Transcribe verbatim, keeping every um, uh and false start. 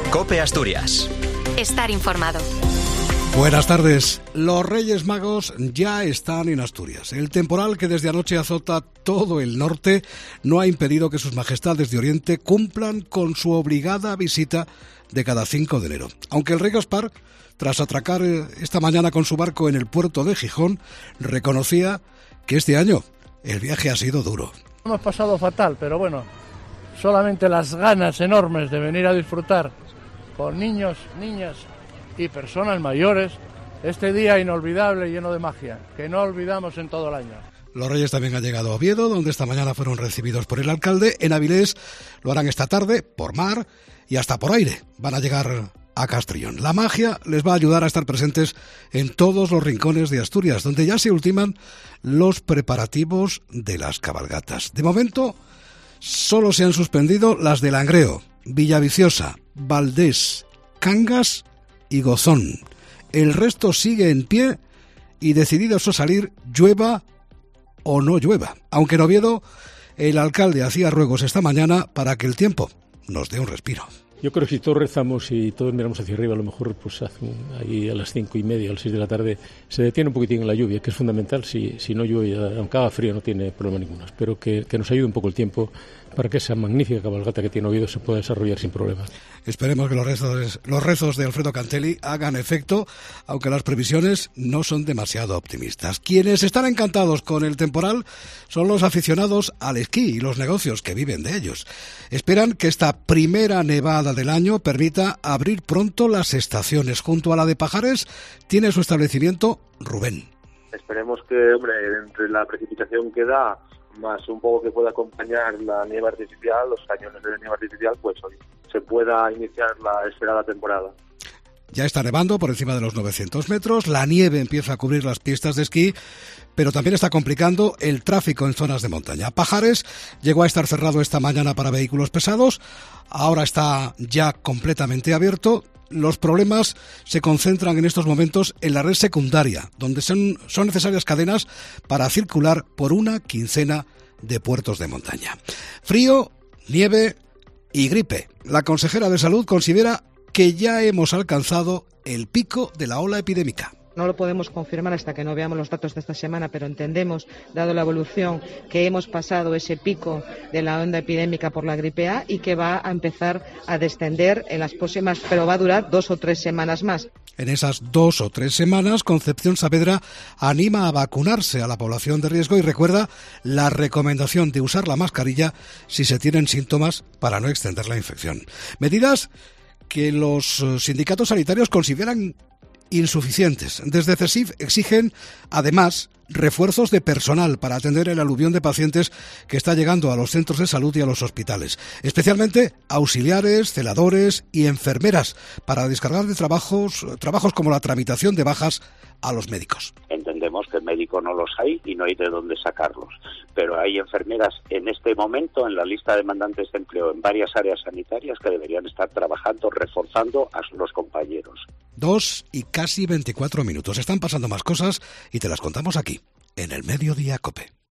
COPE Asturias. Estar informado. Buenas tardes. Los Reyes Magos ya están en Asturias. El temporal que desde anoche azota todo el norte no ha impedido que sus majestades de Oriente cumplan con su obligada visita de cada cinco de enero. Aunque el rey Gaspar, tras atracar esta mañana con su barco en el puerto de Gijón, reconocía que este año el viaje ha sido duro. Hemos pasado fatal, pero bueno, solamente las ganas enormes de venir a disfrutar con niños, niñas y personas mayores este día inolvidable, lleno de magia, que no olvidamos en todo el año. Los Reyes también han llegado a Oviedo, donde esta mañana fueron recibidos por el alcalde. En Avilés lo harán esta tarde, por mar y hasta por aire. Van a llegar a Castrillón. La magia les va a ayudar a estar presentes en todos los rincones de Asturias, donde ya se ultiman los preparativos de las cabalgatas. De momento, solo se han suspendido las de Langreo, Villaviciosa, Valdés, Cangas y Gozón. El resto sigue en pie y decididos a salir, llueva o no llueva. Aunque en Oviedo el alcalde hacía ruegos esta mañana para que el tiempo nos dé un respiro. Yo creo que si todos rezamos y todos miramos hacia arriba, a lo mejor pues hace un, ahí a las cinco y media, a las seis de la tarde, se detiene un poquitín la lluvia, que es fundamental. Si, si no llueve, aunque haga frío, no tiene problema ninguno. Espero que, que nos ayude un poco el tiempo para que esa magnífica cabalgata que tiene Oviedo se pueda desarrollar sin problema. Esperemos que los rezos, los rezos de Alfredo Cantelli hagan efecto, aunque las previsiones no son demasiado optimistas. Quienes están encantados con el temporal son los aficionados al esquí y los negocios que viven de ellos. Esperan que esta primera nevada del año permita abrir pronto las estaciones. Junto a la de Pajares tiene su establecimiento Rubén. Esperemos que, hombre, entre la precipitación que da, más un poco que pueda acompañar la nieve artificial, los cañones de nieve artificial, pues hoy se pueda iniciar la esperada temporada. Ya está nevando por encima de los novecientos metros, la nieve empieza a cubrir las pistas de esquí, pero también está complicando el tráfico en zonas de montaña. Pajares llegó a estar cerrado esta mañana para vehículos pesados, ahora está ya completamente abierto. Los problemas se concentran en estos momentos en la red secundaria, donde son, son necesarias cadenas para circular por una quincena de puertos de montaña. Frío, nieve y gripe. La consejera de Salud considera que ya hemos alcanzado el pico de la ola epidémica. No lo podemos confirmar hasta que no veamos los datos de esta semana, pero entendemos, dado la evolución, que hemos pasado ese pico de la onda epidémica por la gripe A y que va a empezar a descender en las próximas, pero va a durar dos o tres semanas más. En esas dos o tres semanas, Concepción Saavedra anima a vacunarse a la población de riesgo y recuerda la recomendación de usar la mascarilla si se tienen síntomas para no extender la infección. Medidas que los sindicatos sanitarios consideran insuficientes. Desde CESIF exigen, además, refuerzos de personal para atender el aluvión de pacientes que está llegando a los centros de salud y a los hospitales, especialmente auxiliares, celadores y enfermeras, para descargar de trabajos, trabajos como la tramitación de bajas a los médicos. Entendemos que médicos no los hay y no hay de dónde sacarlos, pero hay enfermeras en este momento en la lista de demandantes de empleo en varias áreas sanitarias que deberían estar trabajando, reforzando a los compañeros. Dos y casi veinticuatro minutos. Están pasando más cosas y te las contamos aquí, en el Mediodía COPE.